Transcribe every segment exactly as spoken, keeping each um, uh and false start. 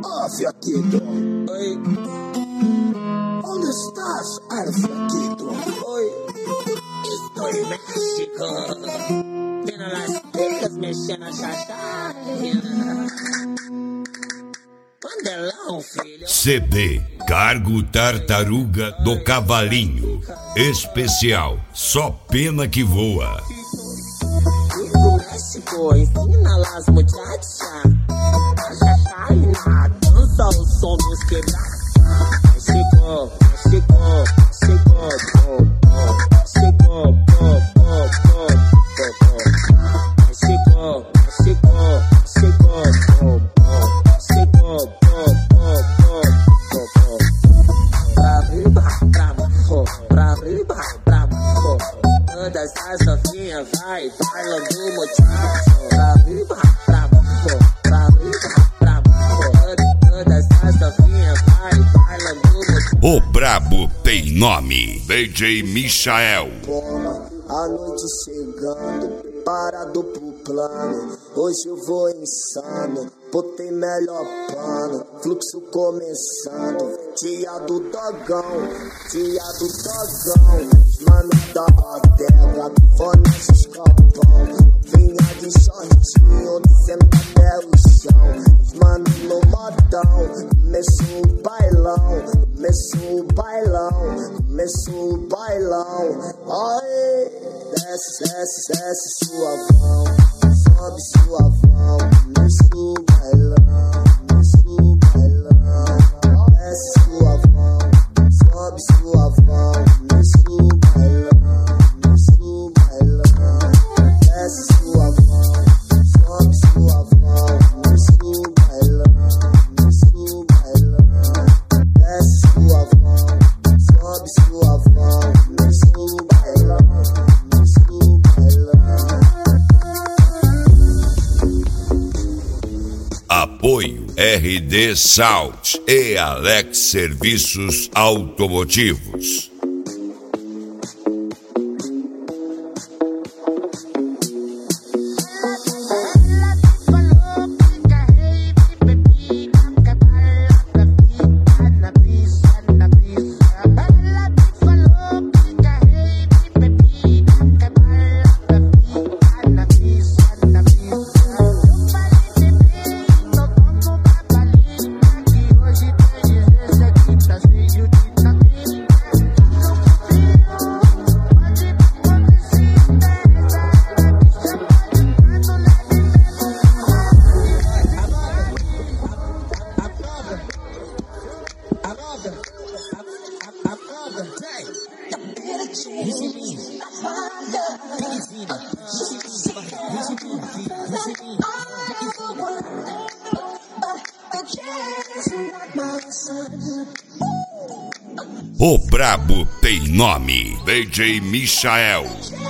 Oh, fiaquito. Oi. ¿Dónde estás, al fiaquito? Oi. Estoy en México. Viendo las picas mexendo a chachá. Mandelão, filho. C D Cargo Tartaruga do Cavalinho. Especial. Só pena que voa. México, ensina las muchachas. A chachá e na dança o som dos quebrados. México, México, México, oh, oh. México, oh, oh, oh, oh, oh. México, México, México, oh, oh. México, oh, oh, oh, oh, oh. Pra riba, pra baixo, pra riba, pra baixo. Todas as novinhas vai bailando muchacho. Pra riba, pra baixo, pra riba, pra baixo. Todas as novinhas vai bailando muchacho. O brabo tem nome. D J Michael. A noite chegando, preparado pro plano. Hoje eu vou insano, botei melhor pano. Fluxo começando, dia do dogão, dia do dogão. Os manos da adega, fone de escapão. Vinha de shortinho, descendo até o chão. Os manos no modão, começou o bailão. Começou o bailão, começou o bailão. Oi, desce, desce, desce suavão. Sobe suavão, começou o bailão. Começou o bailão. Desce suavão, sobe suavão. Começou o bailão, começou o bailão. Desce suavão, sobe suavão. Começou o bailão, começou o bailão. Desce suavão, sobe suavão. Começou o bailão, começou o bailão. Apoio R D Salt e Alex Serviços Automotivos. O brabo tem nome. D J Michael.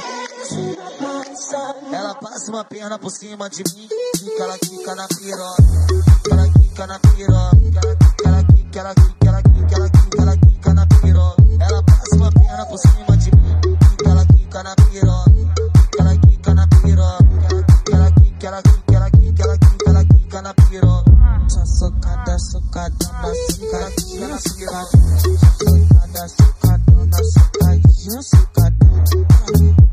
Ela passa uma perna por cima de mim, fica, ela quica na piroca, ela quica na piroca, ela quica, ela quica, ela quica, ela quica, ela quica na piroca. Ela passa uma perna por cima de mim, fica, ela quica na piroca, ela quica na piroca, ela quica, ela quica, ela quica, ela quica, ela quica na piroca. Só socada, socada na socadinha, na socadinha, socada, socada na socadinha, socadinha.